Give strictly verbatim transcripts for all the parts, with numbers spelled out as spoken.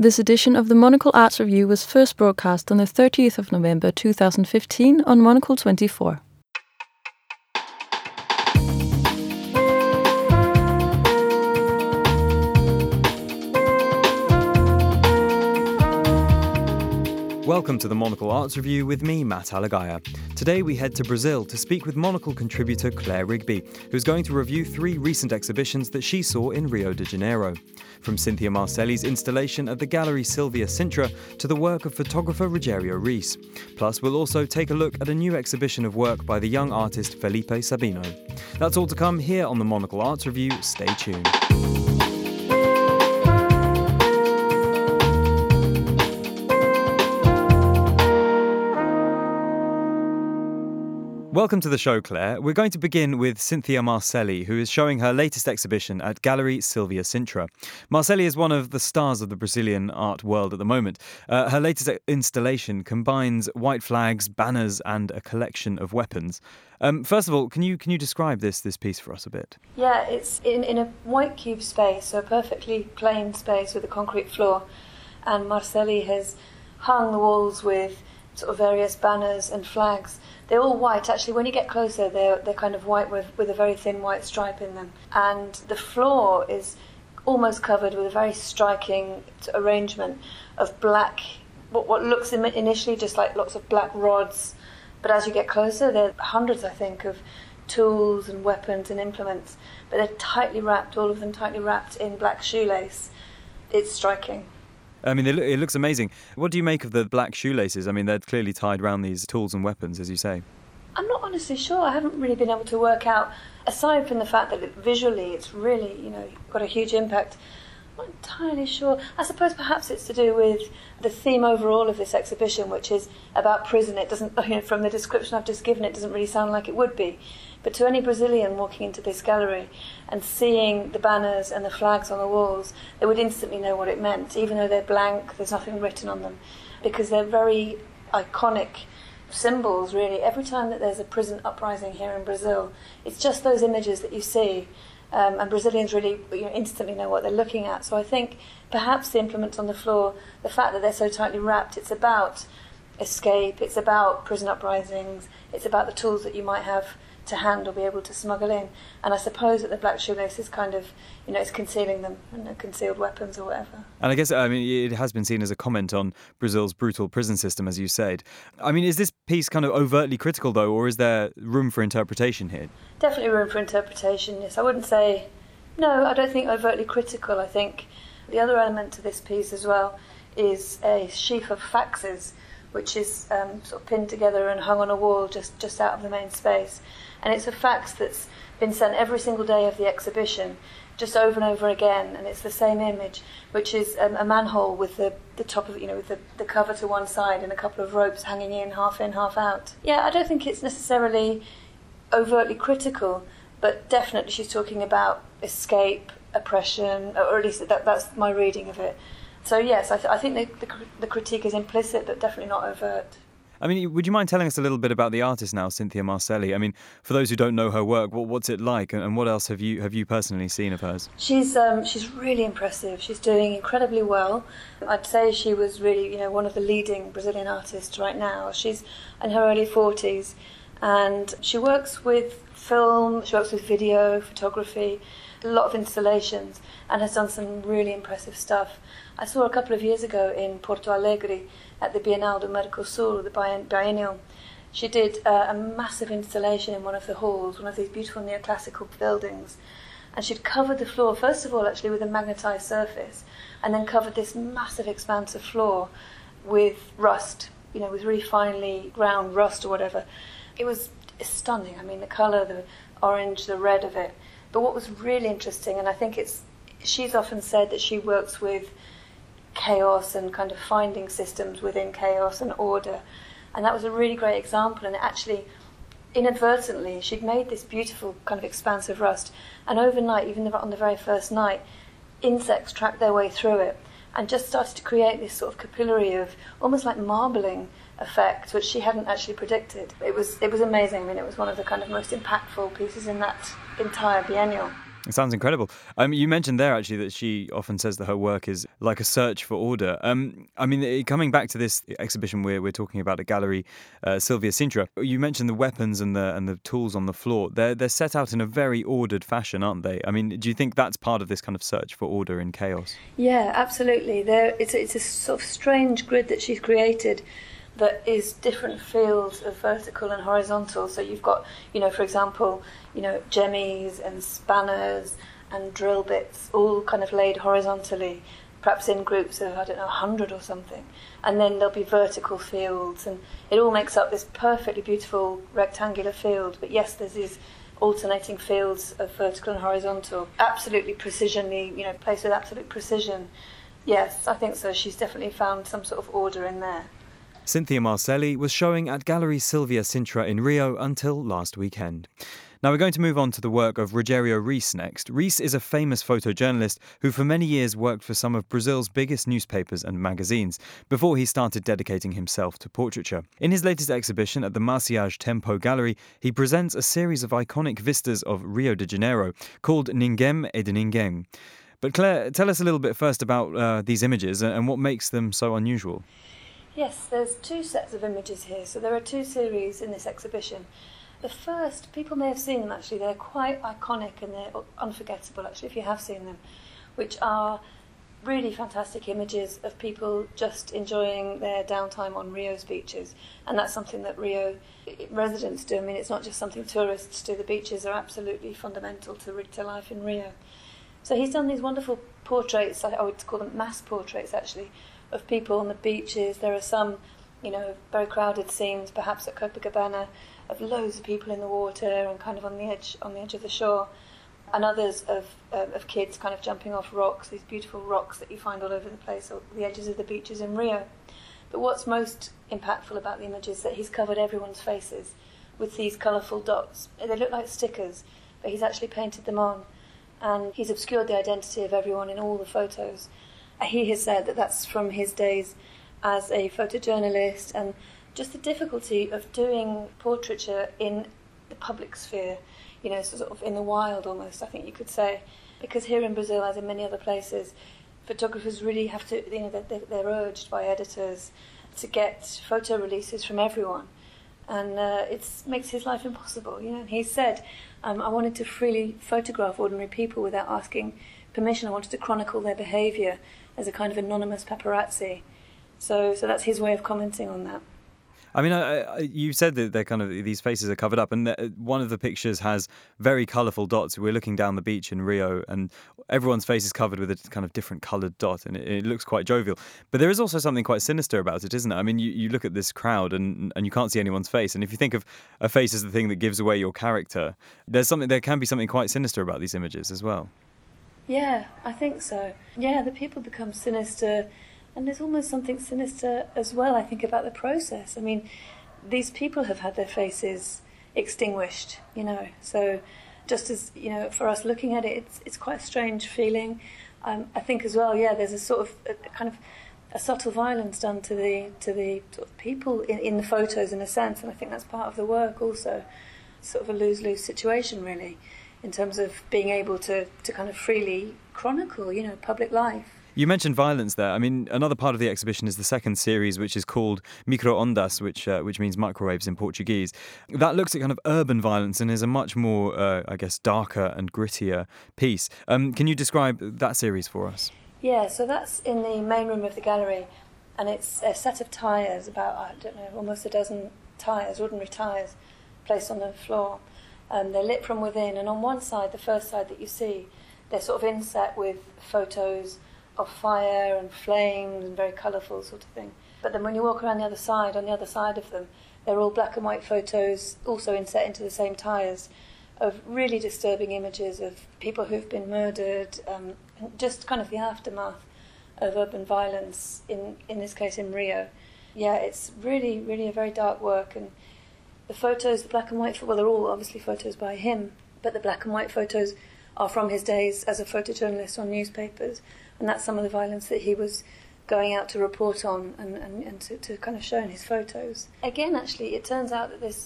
This edition of the Monocle Arts Review was first broadcast on the thirtieth of November two thousand fifteen on Monocle twenty-four. Welcome to the Monocle Arts Review with me, Matt Alagaya. Today we head to Brazil to speak with Monocle contributor Claire Rigby, who's going to review three recent exhibitions that she saw in Rio de Janeiro. From Cynthia Marcelli's installation at the Gallery Silvia Sintra to the work of photographer Rogério Reis. Plus, we'll also take a look at a new exhibition of work by the young artist Felipe Sabino. That's all to come here on the Monocle Arts Review. Stay tuned. Welcome to the show, Claire. We're going to begin with Cynthia Marcelli, who is showing her latest exhibition at Gallery Silvia Sintra. Marcelli is one of the stars of the Brazilian art world at the moment. Uh, her latest installation combines white flags, banners, and a collection of weapons. Um, first of all, can you can you describe this this piece for us a bit? Yeah, it's in, in a white cube space, so a perfectly plain space with a concrete floor. And Marcelli has hung the walls with sort of various banners and flags. They're all white. Actually, when you get closer, they're they're kind of white with, with a very thin white stripe in them. And the floor is almost covered with a very striking arrangement of black, what, what looks initially just like lots of black rods. But as you get closer, there are hundreds, I think, of tools and weapons and implements. But they're tightly wrapped, all of them tightly wrapped in black shoelace. It's striking. I mean, it looks amazing. What do you make of the black shoelaces? I mean, they're clearly tied around these tools and weapons, as you say. I'm not honestly sure. I haven't really been able to work out, aside from the fact that it, visually it's really, you know, got a huge impact. I'm not entirely sure. I suppose perhaps it's to do with the theme overall of this exhibition, which is about prison. It doesn't, you know, from the description I've just given, it doesn't really sound like it would be. But to any Brazilian walking into this gallery and seeing the banners and the flags on the walls, they would instantly know what it meant, even though they're blank, there's nothing written on them, because they're very iconic symbols, really. Every time that there's a prison uprising here in Brazil, it's just those images that you see, um, and Brazilians really, you know, instantly know what they're looking at. So I think perhaps the implements on the floor, the fact that they're so tightly wrapped, it's about escape, it's about prison uprisings, it's about the tools that you might have to hand or be able to smuggle in. And I suppose that the black shoelace is kind of, you know, it's concealing them, you know, concealed weapons or whatever. And I guess, I mean, it has been seen as a comment on Brazil's brutal prison system, as you said. I mean, is this piece kind of overtly critical, though, or is there room for interpretation here? Definitely room for interpretation, yes. I wouldn't say, no, I don't think overtly critical. I think the other element to this piece as well is a sheaf of faxes, which is um, sort of pinned together and hung on a wall just, just out of the main space. And it's a fax that's been sent every single day of the exhibition, just over and over again, and it's the same image, which is um, a manhole with the, the top of, you know, with the, the cover to one side and a couple of ropes hanging in, half in, half out. Yeah, I don't think it's necessarily overtly critical, but definitely she's talking about escape, oppression, or at least that, that's my reading of it. So yes, I, th- I think the, the, the critique is implicit, but definitely not overt. I mean, would you mind telling us a little bit about the artist now, Cynthia Marcelli? I mean, for those who don't know her work, what, what's it like, and what else have you have you personally seen of hers? She's um, she's really impressive. She's doing incredibly well. I'd say she was really, you know, one of the leading Brazilian artists right now. She's in her early forties, and she works with film, she works with video, photography, a lot of installations, and has done some really impressive stuff. I saw her a couple of years ago in Porto Alegre at the Bienal do Mercosul, the biennial. She did uh, a massive installation in one of the halls, one of these beautiful neoclassical buildings, and she'd covered the floor, first of all actually with a magnetised surface, and then covered this massive expanse of floor with rust, you know, with really finely ground rust or whatever. It was stunning. I mean, the colour, the orange, the red of it. But what was really interesting, and I think it's, she's often said that she works with chaos and kind of finding systems within chaos and order, and that was a really great example. And actually, inadvertently, she'd made this beautiful kind of expansive rust, and overnight, even on the very first night, insects tracked their way through it and just started to create this sort of capillary of almost like marbling effect, which she hadn't actually predicted. It was it was amazing. I mean, it was one of the kind of most impactful pieces in that entire biennial. It sounds incredible. Um, you mentioned there, actually, that she often says that her work is like a search for order. Um, I mean, coming back to this exhibition we're, we're talking about at Gallery uh, Silvia Sintra, you mentioned the weapons and the and the tools on the floor. They're, they're set out in a very ordered fashion, aren't they? I mean, do you think that's part of this kind of search for order in chaos? Yeah, absolutely. There, it's, it's a sort of strange grid that she's created that is different fields of vertical and horizontal. So you've got, you know, for example, you know, jemmies and spanners and drill bits all kind of laid horizontally, perhaps in groups of, I don't know, a hundred or something. And then there'll be vertical fields, and it all makes up this perfectly beautiful rectangular field. But yes, there's these alternating fields of vertical and horizontal, absolutely precisionally, you know, placed with absolute precision. Yes, I think so. She's definitely found some sort of order in there. Cynthia Marcelli was showing at Gallery Silvia Sintra in Rio until last weekend. Now we're going to move on to the work of Rogério Reis next. Reis is a famous photojournalist who for many years worked for some of Brazil's biggest newspapers and magazines before he started dedicating himself to portraiture. In his latest exhibition at the Maciage Tempo Gallery, he presents a series of iconic vistas of Rio de Janeiro called Ninguém é de Ninguém. But Claire, tell us a little bit first about uh, these images and what makes them so unusual. Yes, there's two sets of images here. So there are two series in this exhibition. The first, people may have seen them actually, they're quite iconic and they're unforgettable actually if you have seen them, which are really fantastic images of people just enjoying their downtime on Rio's beaches. And that's something that Rio residents do. I mean, it's not just something tourists do. The beaches are absolutely fundamental to, to life in Rio. So he's done these wonderful portraits, I would call them mass portraits actually, of people on the beaches. There are some, you know, very crowded scenes, perhaps at Copacabana, of loads of people in the water and kind of on the edge on the edge of the shore, and others of uh, of kids kind of jumping off rocks, these beautiful rocks that you find all over the place, or the edges of the beaches in Rio. But what's most impactful about the image is that he's covered everyone's faces with these colourful dots. They look like stickers, but he's actually painted them on, and he's obscured the identity of everyone in all the photos. He has said that that's from his days as a photojournalist, and just the difficulty of doing portraiture in the public sphere, you know, sort of in the wild almost, I think you could say. Because here in Brazil, as in many other places, photographers really have to, you know, they're, they're urged by editors to get photo releases from everyone. And uh, it makes his life impossible, you know. And he said, um, I wanted to freely photograph ordinary people without asking permission. I wanted to chronicle their behaviour as a kind of anonymous paparazzi. So so that's his way of commenting on that. I mean, I, I, you said that they're kind of, these faces are covered up, and one of the pictures has very colourful dots. We're looking down the beach in Rio, and everyone's face is covered with a kind of different coloured dot, and it, it looks quite jovial. But there is also something quite sinister about it, isn't it? I mean, you, you look at this crowd, and and you can't see anyone's face, and if you think of a face as the thing that gives away your character, there's something. There can be something quite sinister about these images as well. Yeah, I think so. Yeah, the people become sinister. And there's almost something sinister as well, I think, about the process. I mean, these people have had their faces extinguished, you know. So just as, you know, for us looking at it, it's it's quite a strange feeling. Um, I think as well, yeah, there's a sort of a, a kind of a subtle violence done to the to the sort of people in, in the photos, in a sense. And I think that's part of the work also. Sort of a lose-lose situation, really, in terms of being able to, to kind of freely chronicle, you know, public life. You mentioned violence there. I mean, another part of the exhibition is the second series, which is called Micro-ondas, which uh, which means microwaves in Portuguese. That looks at kind of urban violence and is a much more, uh, I guess, darker and grittier piece. Um, can you describe that series for us? Yeah, so that's in the main room of the gallery, and it's a set of tyres, about, I don't know, almost a dozen tyres, ordinary tyres, placed on the floor. Um, they're lit from within, and on one side, the first side that you see, they're sort of inset with photos of fire and flames and very colourful sort of thing. But then when you walk around the other side, on the other side of them, they're all black and white photos, also inset into the same tyres, of really disturbing images of people who've been murdered, um, and just kind of the aftermath of urban violence, in, in this case in Rio. Yeah, it's really, really a very dark work, and the photos, the black and white, well, they're all obviously photos by him, but the black and white photos are from his days as a photojournalist on newspapers. And that's some of the violence that he was going out to report on and, and, and to, to kind of show in his photos. Again, actually, it turns out that this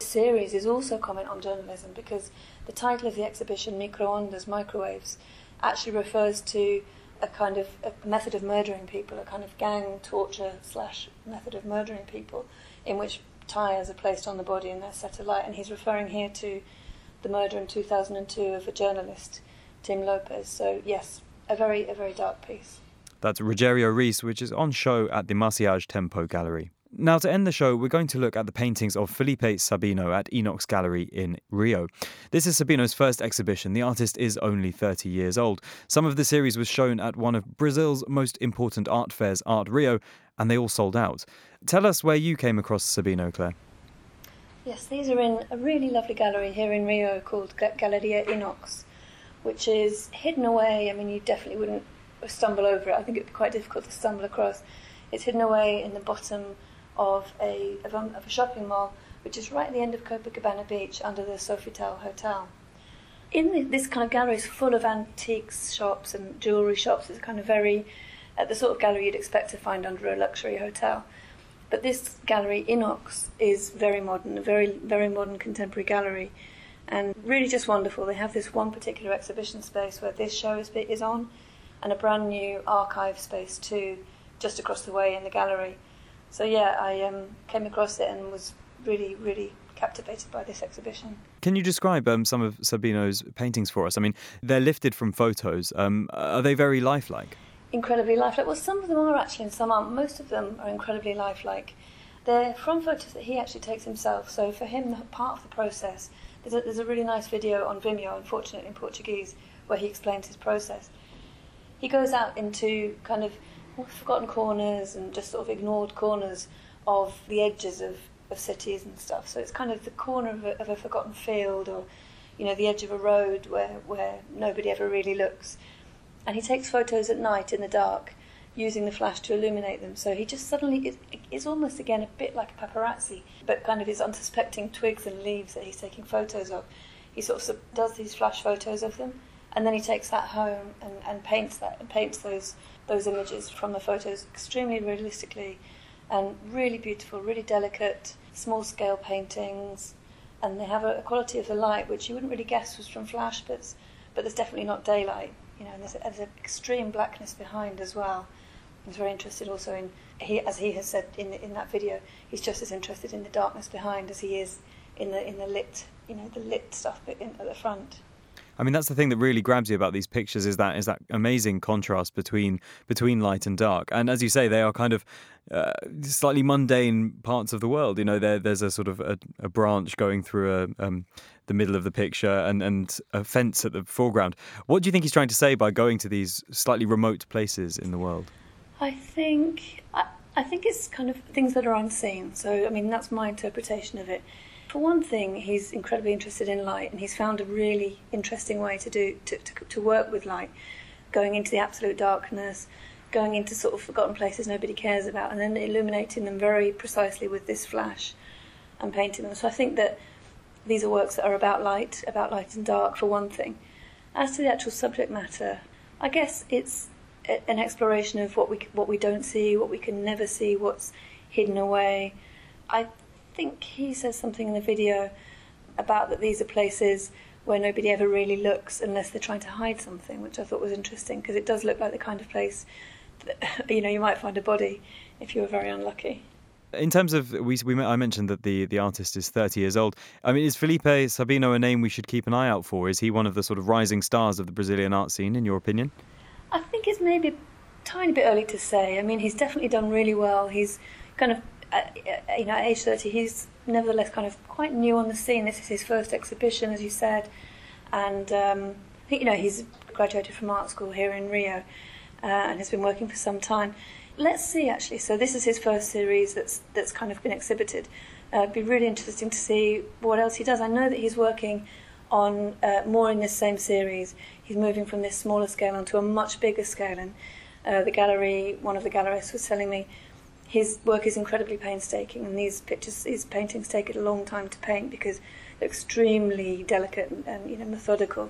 series is also a comment on journalism, because the title of the exhibition, Microondas, Microwaves, actually refers to a kind of a method of murdering people, a kind of gang torture slash method of murdering people, in which tyres are placed on the body and they're set alight. And he's referring here to the murder in two thousand two of a journalist, Tim Lopez. So yes, a very a very dark piece. That's Rogério Reis, which is on show at the Maciage Tempo Gallery. Now, to end the show, we're going to look at the paintings of Felipe Sabino at Inox Gallery in Rio. This is Sabino's first exhibition. The artist is only thirty years old. Some of the series was shown at one of Brazil's most important art fairs, Art Rio, and they all sold out. Tell us where you came across Sabino, Claire. Yes, these are in a really lovely gallery here in Rio called Galeria Inox, which is hidden away. I mean, you definitely wouldn't stumble over it. I think it would be quite difficult to stumble across. It's hidden away in the bottom of a, of a of a shopping mall, which is right at the end of Copacabana Beach under the Sofitel Hotel. In the, this kind of gallery is full of antiques shops and jewellery shops. It's kind of very, uh, the sort of gallery you'd expect to find under a luxury hotel. But this gallery, Inox, is very modern, a very, very modern contemporary gallery, and really just wonderful. They have this one particular exhibition space where this show is, is on, and a brand new archive space too, just across the way in the gallery. So yeah, I um, came across it and was really, really captivated by this exhibition. Can you describe um, some of Sabino's paintings for us? I mean, they're lifted from photos. Um, are they very lifelike? Incredibly lifelike. Well, some of them are actually, and some aren't. Most of them are incredibly lifelike. They're from photos that he actually takes himself. So for him, the part of the process, there's a, there's a really nice video on Vimeo, unfortunately in Portuguese, where he explains his process. He goes out into kind of forgotten corners and just sort of ignored corners of the edges of, of cities and stuff. So it's kind of the corner of a, of a forgotten field, or, you know, the edge of a road where, where nobody ever really looks. And he takes photos at night in the dark, using the flash to illuminate them. So he just suddenly is, is almost again a bit like a paparazzi, but kind of his unsuspecting twigs and leaves that he's taking photos of. He sort of does these flash photos of them, and then he takes that home and, and paints that and paints those those images from the photos extremely realistically, and really beautiful, really delicate, small-scale paintings. And they have a, a quality of the light which you wouldn't really guess was from flash, but but there's definitely not daylight. You know, and there's, there's an extreme blackness behind as well. He's very interested also in, he, as he has said in in that video, he's just as interested in the darkness behind as he is in the in the lit, you know, the lit stuff in, at the front. I mean, that's the thing that really grabs you about these pictures, is that is that amazing contrast between between light and dark. And as you say, they are kind of uh, slightly mundane parts of the world. You know, there there's a sort of a, a branch going through a, um, the middle of the picture, and, and a fence at the foreground. What do you think he's trying to say by going to these slightly remote places in the world? I think I, I think it's kind of things that are unseen. So, I mean, that's my interpretation of it. For one thing, he's incredibly interested in light, and he's found a really interesting way to do to, to, to work with light, going into the absolute darkness, going into sort of forgotten places nobody cares about, and then illuminating them very precisely with this flash and painting them. So I think that these are works that are about light, about light and dark, for one thing. As to the actual subject matter, I guess it's a, an exploration of what we what we don't see, what we can never see, what's hidden away. I I think he says something in the video about that these are places where nobody ever really looks unless they're trying to hide something, which I thought was interesting, because it does look like the kind of place that, you know, you might find a body if you were very unlucky. In terms of, we, we I mentioned that the, the artist is thirty years old. I mean, is Felipe Sabino a name we should keep an eye out for? Is he one of the sort of rising stars of the Brazilian art scene, in your opinion? I think it's maybe a tiny bit early to say. I mean, he's definitely done really well. He's kind of, Uh, you know, at age thirty, he's nevertheless kind of quite new on the scene. This is his first exhibition, as you said, and um, I think, you know, he's graduated from art school here in Rio uh, and has been working for some time. Let's see, actually. So this is his first series that's that's kind of been exhibited. Uh, it'd be really interesting to see what else he does. I know that he's working on uh, more in this same series. He's moving from this smaller scale onto a much bigger scale, and uh, the gallery, one of the gallerists was telling me, his work is incredibly painstaking, and these pictures, these paintings take a long time to paint because they're extremely delicate and, and you know, methodical.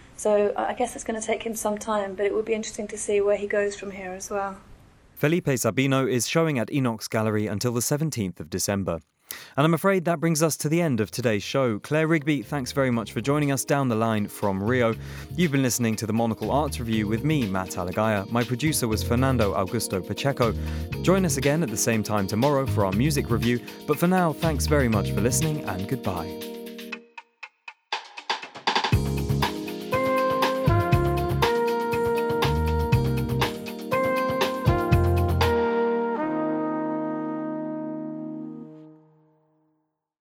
So I guess it's going to take him some time, but it would be interesting to see where he goes from here as well. Felipe Sabino is showing at Inox Gallery until the seventeenth of December. And I'm afraid that brings us to the end of today's show. Claire Rigby, thanks very much for joining us down the line from Rio. You've been listening to the Monocle Arts Review with me, Matt Alagaya. My producer was Fernando Augusto Pacheco. Join us again at the same time tomorrow for our music review. But for now, thanks very much for listening and goodbye.